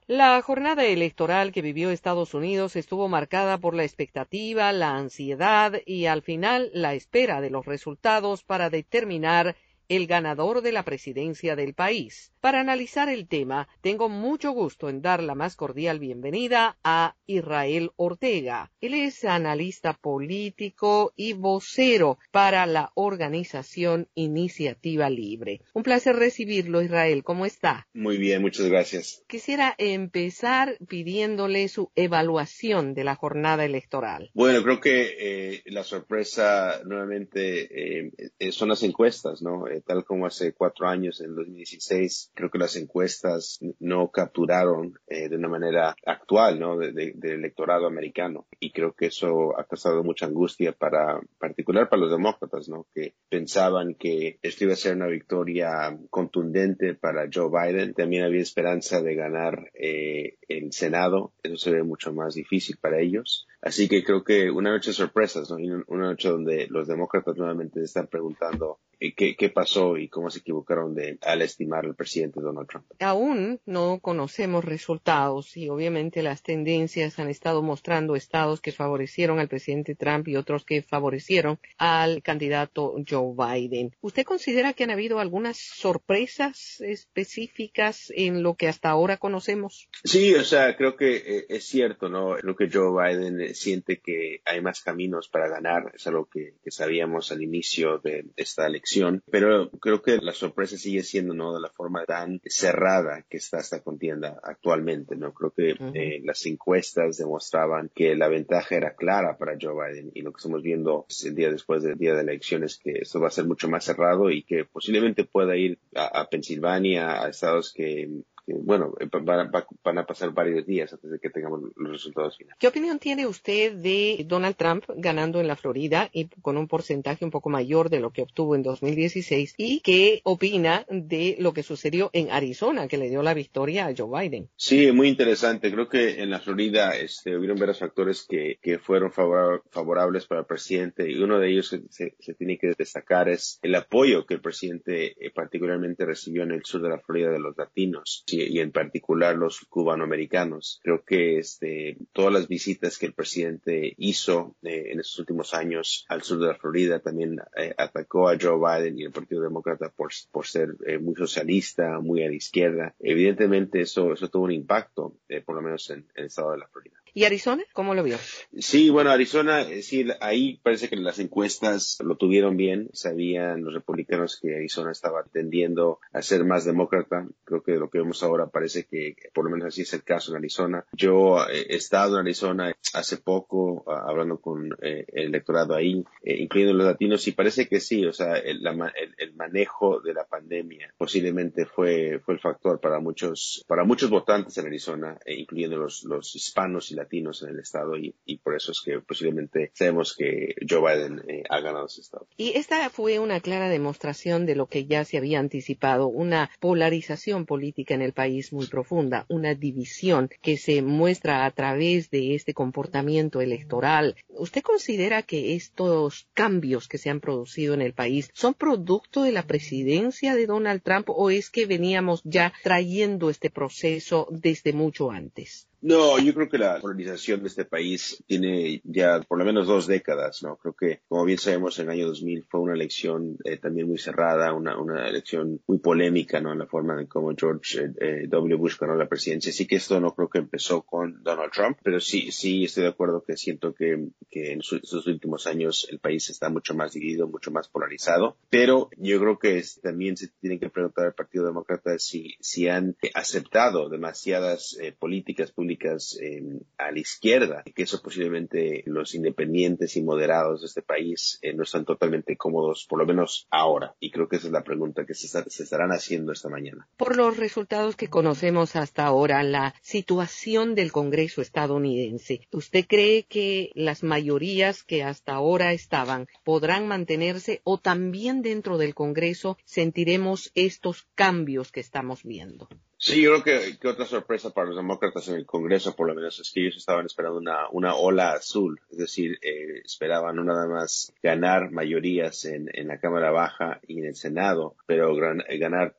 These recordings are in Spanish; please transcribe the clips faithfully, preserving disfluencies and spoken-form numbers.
La jornada electoral que vivió Estados Unidos estuvo marcada por la expectativa, la ansiedad y, al final, la espera de los resultados para determinar el ganador de la presidencia del país. Para analizar el tema, tengo mucho gusto en dar la más cordial bienvenida a Israel Ortega. Él es analista político y vocero para la organización Iniciativa Libre. Un placer recibirlo, Israel. ¿Cómo está? Muy bien, muchas gracias. Quisiera empezar pidiéndole su evaluación de la jornada electoral. Bueno, creo que eh, la sorpresa nuevamente eh, eh, son las encuestas, ¿no? Eh, tal como hace cuatro años, en dos mil dieciséis, creo que las encuestas no capturaron eh, de una manera actual, ¿no? De, de, del electorado americano. Y creo que eso ha causado mucha angustia para, particular para los demócratas, ¿no? Que pensaban que esto iba a ser una victoria contundente para Joe Biden. También había esperanza de ganar eh, el Senado. Eso se ve mucho más difícil para ellos. Así que creo que una noche de sorpresas, ¿no? Y una noche donde los demócratas nuevamente están preguntando eh, qué, qué pasó y cómo se equivocaron de, al estimar al presidente Donald Trump. Aún no conocemos resultados y obviamente las tendencias han estado mostrando estados que favorecieron al presidente Trump y otros que favorecieron al candidato Joe Biden. ¿Usted considera que han habido algunas sorpresas específicas en lo que hasta ahora conocemos? Sí, o sea, creo que eh, es cierto, ¿no? Creo que Joe Biden eh, siente que hay más caminos para ganar, es algo que, que sabíamos al inicio de esta elección, pero creo que la sorpresa sigue siendo, ¿no? De la forma tan cerrada que está esta contienda actualmente, ¿no? Creo que uh-huh. eh, las encuestas demostraban que la ventaja era clara para Joe Biden y lo que estamos viendo el día después del día de la elección es que esto va a ser mucho más cerrado y que posiblemente pueda ir a, a Pensilvania, a estados que bueno, van a, van a pasar varios días antes de que tengamos los resultados finales. ¿Qué opinión tiene usted de Donald Trump ganando en la Florida y con un porcentaje un poco mayor de lo que obtuvo en dos mil dieciséis? ¿Y qué opina de lo que sucedió en Arizona, que le dio la victoria a Joe Biden? Sí, muy interesante. Creo que en la Florida este, hubieron varios factores que, que fueron favor, favorables para el presidente y uno de ellos que se, se tiene que destacar es el apoyo que el presidente eh, particularmente recibió en el sur de la Florida de los latinos. Sí, y en particular los cubanoamericanos. Creo que este, todas las visitas que el presidente hizo eh, en estos últimos años al sur de la Florida también eh, atacó a Joe Biden y el Partido Demócrata por, por ser eh, muy socialista, muy a la izquierda. Evidentemente eso, eso tuvo un impacto, eh, por lo menos en, en el estado de la Florida. ¿Y Arizona? ¿Cómo lo vio? Sí, bueno, Arizona, eh, sí, ahí parece que las encuestas lo tuvieron bien. Sabían los republicanos que Arizona estaba tendiendo a ser más demócrata. Creo que lo que vemos ahora parece que por lo menos así es el caso en Arizona. Yo eh, he estado en Arizona hace poco uh, hablando con eh, el electorado ahí, eh, incluyendo los latinos, y parece que sí, o sea, el, la, el, el manejo de la pandemia posiblemente fue, fue el factor para muchos, para muchos votantes en Arizona, eh, incluyendo los, los hispanos y latinos en el estado, y, y por eso es que posiblemente sabemos que Joe Biden eh, ha ganado ese estado. Y esta fue una clara demostración de lo que ya se había anticipado, una polarización política en el país muy profunda, una división que se muestra a través de este comportamiento electoral. ¿Usted considera que estos cambios que se han producido en el país son producto de la presidencia de Donald Trump o es que veníamos ya trayendo este proceso desde mucho antes? No, yo creo que la polarización de este país tiene ya por lo menos dos décadas, ¿no? Creo que, como bien sabemos, en el año dos mil fue una elección eh, también muy cerrada, una, una elección muy polémica, ¿no? En la forma en cómo George eh, W. Bush ganó la presidencia. Así que esto no creo que empezó con Donald Trump, pero sí, sí estoy de acuerdo que siento que, que en su, estos últimos años el país está mucho más dividido, mucho más polarizado. Pero yo creo que es, también se tiene que preguntar al Partido Demócrata si, si han aceptado demasiadas eh, políticas públicas Eh, a la izquierda, que eso posiblemente los independientes y moderados de este país eh, no están totalmente cómodos, por lo menos ahora. Y creo que esa es la pregunta que se, está, se estarán haciendo esta mañana. Por los resultados que conocemos hasta ahora, la situación del Congreso estadounidense, ¿usted cree que las mayorías que hasta ahora estaban podrán mantenerse o también dentro del Congreso sentiremos estos cambios que estamos viendo? Sí, yo creo que, que otra sorpresa para los demócratas en el Congreso, por lo menos, es que ellos estaban esperando una, una ola azul, es decir, eh, esperaban no nada más ganar mayorías en, en la Cámara Baja y en el Senado, pero gran, eh, ganar por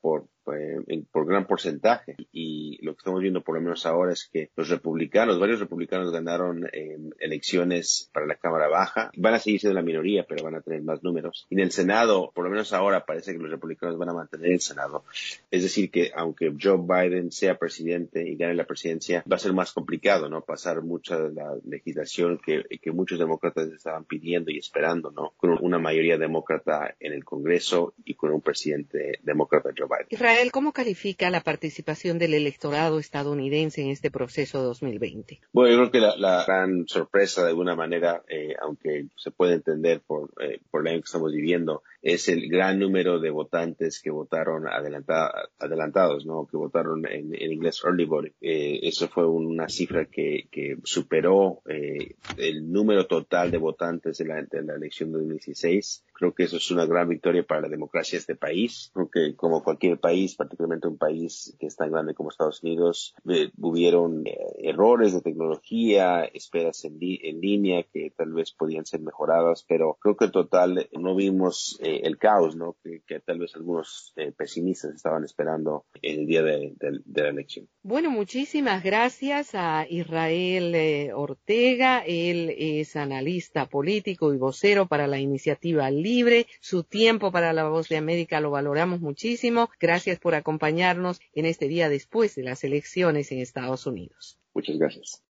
fue en, por gran porcentaje. Y lo que estamos viendo por lo menos ahora es que los republicanos, varios republicanos ganaron eh, elecciones para la Cámara Baja. Van a seguir siendo la minoría, pero van a tener más números. Y en el Senado, por lo menos ahora, parece que los republicanos van a mantener el Senado. Es decir, que aunque Joe Biden sea presidente y gane la presidencia, va a ser más complicado, ¿no? Pasar mucha de la legislación que, que muchos demócratas estaban pidiendo y esperando, ¿no? Con una mayoría demócrata en el Congreso y con un presidente demócrata, Joe Biden. Israel, ¿cómo califica la participación del electorado estadounidense en este proceso dos mil veinte? Bueno, yo creo que la, la gran sorpresa, de alguna manera, eh, aunque se puede entender por, eh, por el año que estamos viviendo, es el gran número de votantes que votaron adelanta, adelantados, ¿no? Que votaron en, en inglés early voting. Eh, eso fue una cifra que, que superó eh, el número total de votantes de la, de la elección de dos mil dieciséis. Creo que eso es una gran victoria para la democracia de este país. Creo que como cualquier país, particularmente un país que es tan grande como Estados Unidos, eh, hubieron eh, errores de tecnología, esperas en, li en línea que tal vez podían ser mejoradas, pero creo que en total no vimos eh, el caos, ¿no? Que, que tal vez algunos eh, pesimistas estaban esperando en el día de, de, de la elección. Bueno, muchísimas gracias a Israel eh, Ortega. Él es analista político y vocero para la Iniciativa Libre. Su tiempo para La Voz de América lo valoramos muchísimo. Gracias por acompañarnos en este día después de las elecciones en Estados Unidos. Muchas gracias.